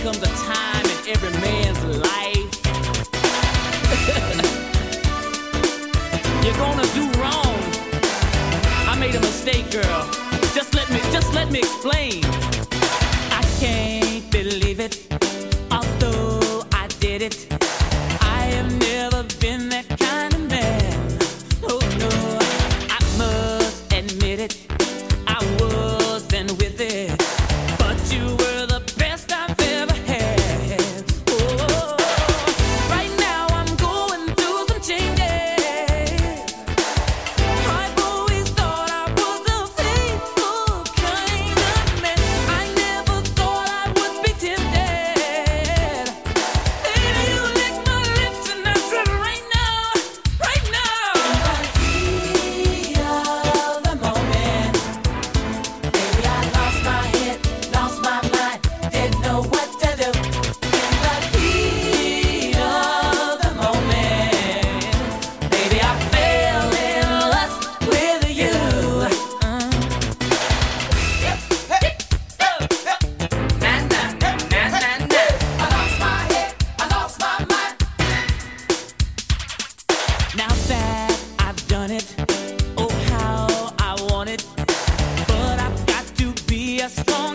comes a time in every man's life you're gonna do wrong. I made a mistake, girl. Just let me explain. I can't believe it, although I did it. I have never been that kind of man. Oh no, I must admit it. I wasn't with it, but you were the best I've ever had. Oh, right now I'm going through some changes. I've always thought I was a faithful kind of man. I never thought I would be tempted. Baby, you licked my lips and I said right now, right now. In the heat of the moment, baby, I lost my head, lost my mind, didn't know what to do. In the heat of the moment, baby, I fell in lust with you. I lost my head, I lost my mind. Now that I've done it, oh how I want it, but I've got to be a strong